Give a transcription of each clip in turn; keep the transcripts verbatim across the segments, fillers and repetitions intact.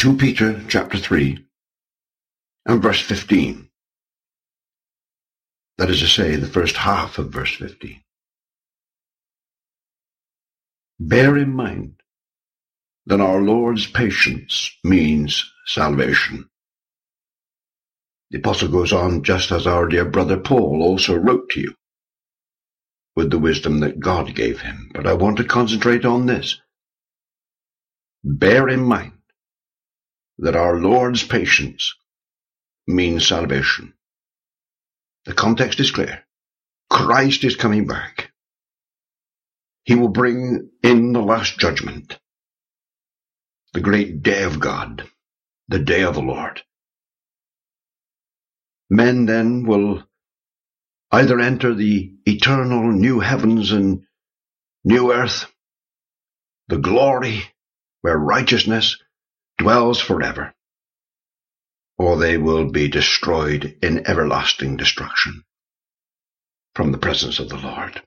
Second Peter chapter three and verse fifteen. That is to say, the first half of verse fifteen. Bear in mind that our Lord's patience means salvation. The apostle goes on, just as our dear brother Paul also wrote to you, with the wisdom that God gave him. But I want to concentrate on this. Bear in mind that our Lord's patience means salvation. The context is clear. Christ is coming back. He will bring in the last judgment, the great day of God, the day of the Lord. Men then will either enter the eternal new heavens and new earth, the glory where righteousness dwells forever, or they will be destroyed in everlasting destruction from the presence of the Lord.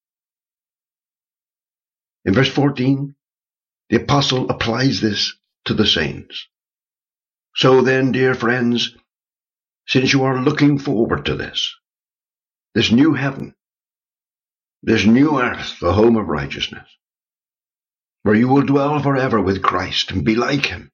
In verse fourteen, the apostle applies this to the saints. So then, dear friends, since you are looking forward to this, this new heaven, this new earth, the home of righteousness, where you will dwell forever with Christ and be like him,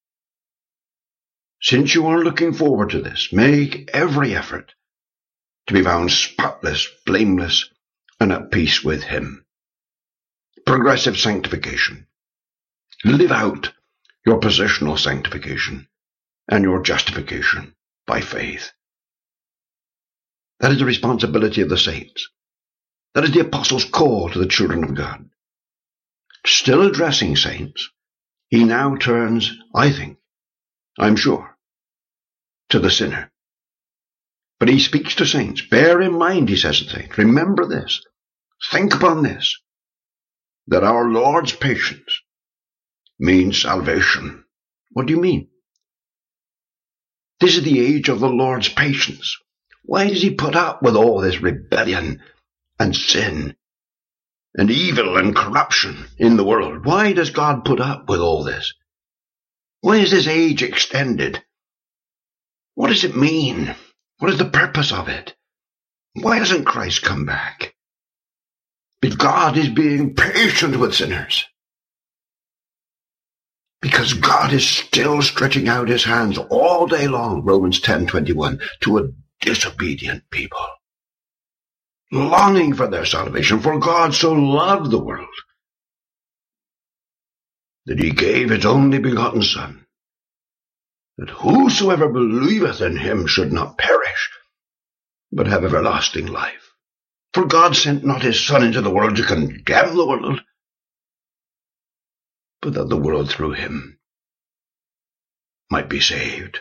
since you are looking forward to this, make every effort to be found spotless, blameless, and at peace with him. Progressive sanctification. Live out your positional sanctification and your justification by faith. That is the responsibility of the saints. That is the apostle's call to the children of God. Still addressing saints, he now turns, I think, I'm sure, to the sinner. But he speaks to saints. Bear in mind, he says to saints, remember this, think upon this, that our Lord's patience means salvation. What do you mean? This is the age of the Lord's patience. Why does he put up with all this rebellion and sin and evil and corruption in the world? Why does God put up with all this? Why is this age extended? What does it mean? What is the purpose of it? Why doesn't Christ come back? But God is being patient with sinners, because God is still stretching out his hands all day long, Romans ten twenty-one, to a disobedient people, longing for their salvation. For God so loved the world that he gave his only begotten Son, that whosoever believeth in him should not perish, but have everlasting life. For God sent not his Son into the world to condemn the world, but that the world through him might be saved.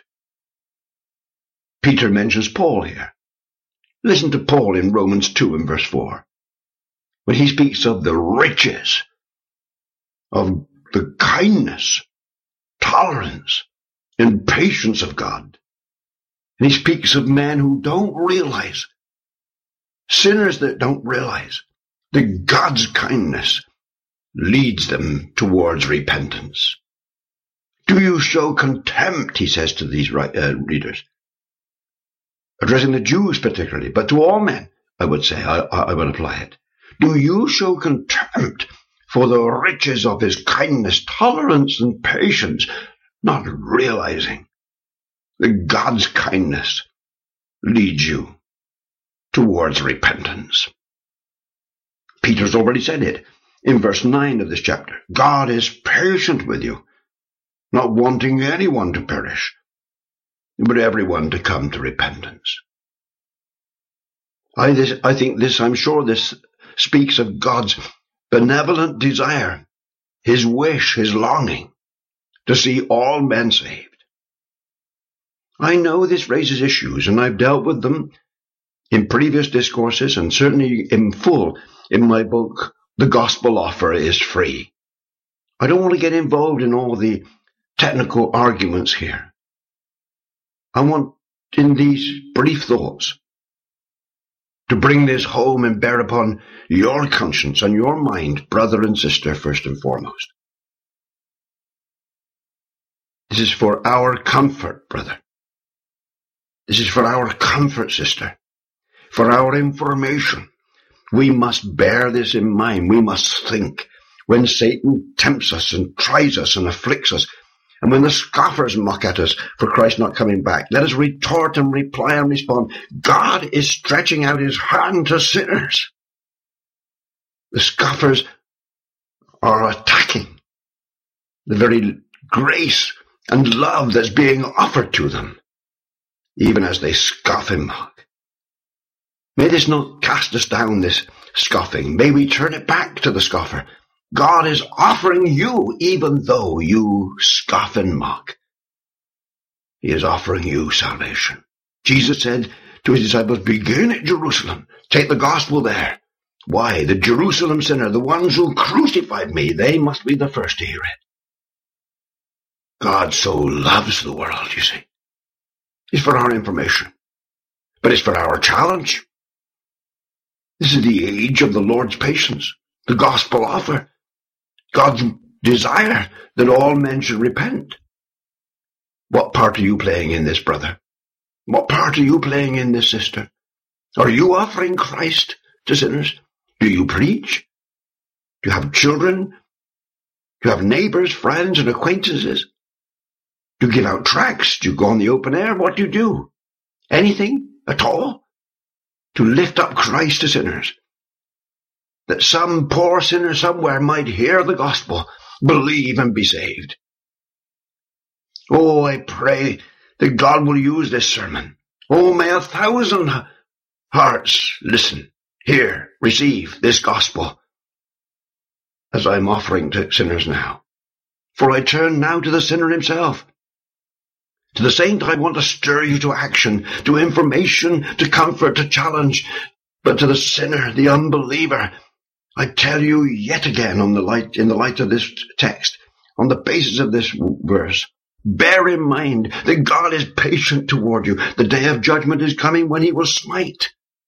Peter mentions Paul here. Listen to Paul in Romans two and verse four, when he speaks of the riches of the kindness, tolerance, and patience of God. And he speaks of men who don't realize, sinners that don't realize, that God's kindness leads them towards repentance. Do you show contempt, he says to these uh, readers, addressing the Jews particularly, but to all men, I would say, I, I would apply it. Do you show contempt for the riches of his kindness, tolerance, and patience, not realizing that God's kindness leads you towards repentance? Peter's already said it in verse nine of this chapter. God is patient with you, not wanting anyone to perish, but everyone to come to repentance. I, this, I think this, I'm sure this speaks of God's benevolent desire, his wish, his longing to see all men saved. I know this raises issues, and I've dealt with them in previous discourses, and certainly in full in my book, The Gospel Offer is Free. I don't want to get involved in all the technical arguments here. I want, in these brief thoughts, to bring this home and bear upon your conscience and your mind, brother and sister, first and foremost. This is for our comfort, brother. This is for our comfort, sister. For our information. We must bear this in mind. We must think when Satan tempts us and tries us and afflicts us, and when the scoffers mock at us for Christ not coming back, let us retort and reply and respond. God is stretching out his hand to sinners. The scoffers are attacking the very grace and love that's being offered to them, even as they scoff and mock. May this not cast us down, this scoffing. May we turn it back to the scoffer. God is offering you, even though you scoff and mock. He is offering you salvation. Jesus said to his disciples, begin at Jerusalem. Take the gospel there. Why? The Jerusalem sinner, the ones who crucified me, they must be the first to hear it. God so loves the world, you see. It's for our information, but it's for our challenge. This is the age of the Lord's patience, the gospel offer, God's desire that all men should repent. What part are you playing in this, brother? What part are you playing in this, sister? Are you offering Christ to sinners? Do you preach? Do you have children? Do you have neighbors, friends, and acquaintances? Do you give out tracts? Do you go on the open air? What do you do? Anything at all? To lift up Christ to sinners, that some poor sinner somewhere might hear the gospel, believe and be saved. Oh, I pray that God will use this sermon. Oh, may a thousand hearts listen, hear, receive this gospel as I'm offering to sinners now. For I turn now to the sinner himself. To the saint, I want to stir you to action, to information, to comfort, to challenge. But to the sinner, the unbeliever, I tell you yet again on the light, in the light of this text, on the basis of this verse, bear in mind that God is patient toward you. The day of judgment is coming when he will smite.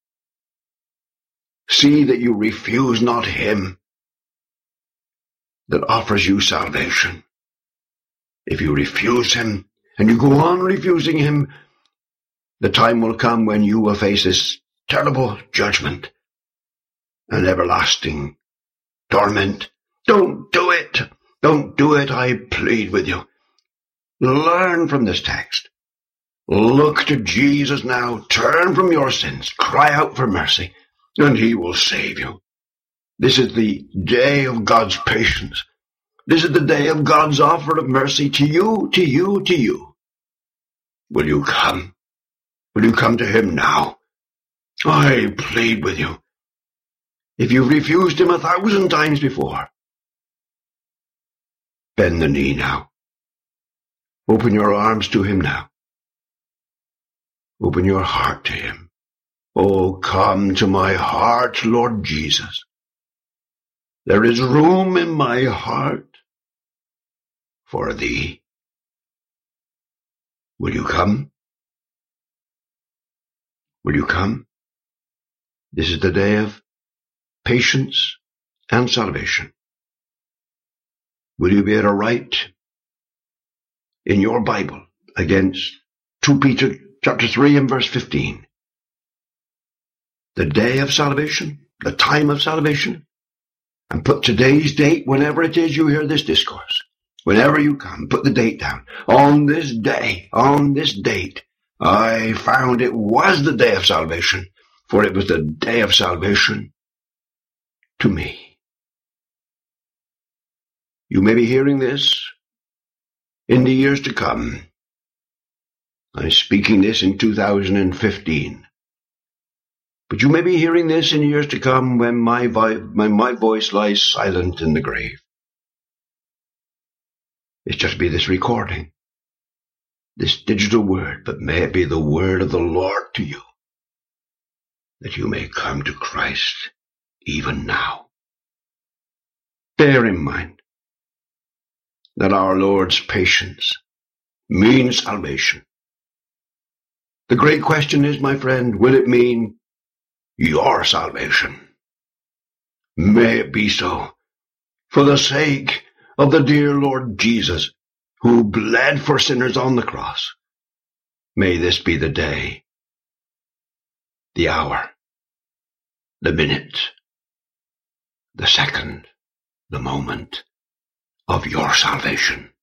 See that you refuse not him that offers you salvation. If you refuse him, and you go on refusing him, the time will come when you will face this terrible judgment and everlasting torment. Don't do it. Don't do it, I plead with you. Learn from this text. Look to Jesus now. Turn from your sins. Cry out for mercy, and he will save you. This is the day of God's patience. This is the day of God's offer of mercy to you, to you, to you. Will you come? Will you come to him now? I plead with you. If you've refused him a thousand times before, bend the knee now. Open your arms to him now. Open your heart to him. Oh, come to my heart, Lord Jesus. There is room in my heart for thee. Will you come? Will you come? This is the day of patience and salvation. Will you be able to write in your Bible against Second Peter chapter three and verse fifteen? The day of salvation, the time of salvation, and put today's date whenever it is you hear this discourse. Whenever you come, put the date down. On this day, on this date, I found it was the day of salvation, for it was the day of salvation to me. You may be hearing this in the years to come. I'm speaking this in two thousand fifteen. But you may be hearing this in years to come when my, vi- when my voice lies silent in the grave. It's just be this recording, this digital word, but may it be the word of the Lord to you, that you may come to Christ even now. Bear in mind that our Lord's patience means salvation. The great question is, my friend, will it mean your salvation? May it be so, for the sake of the dear Lord Jesus, who bled for sinners on the cross, may this be the day, the hour, the minute, the second, the moment of your salvation.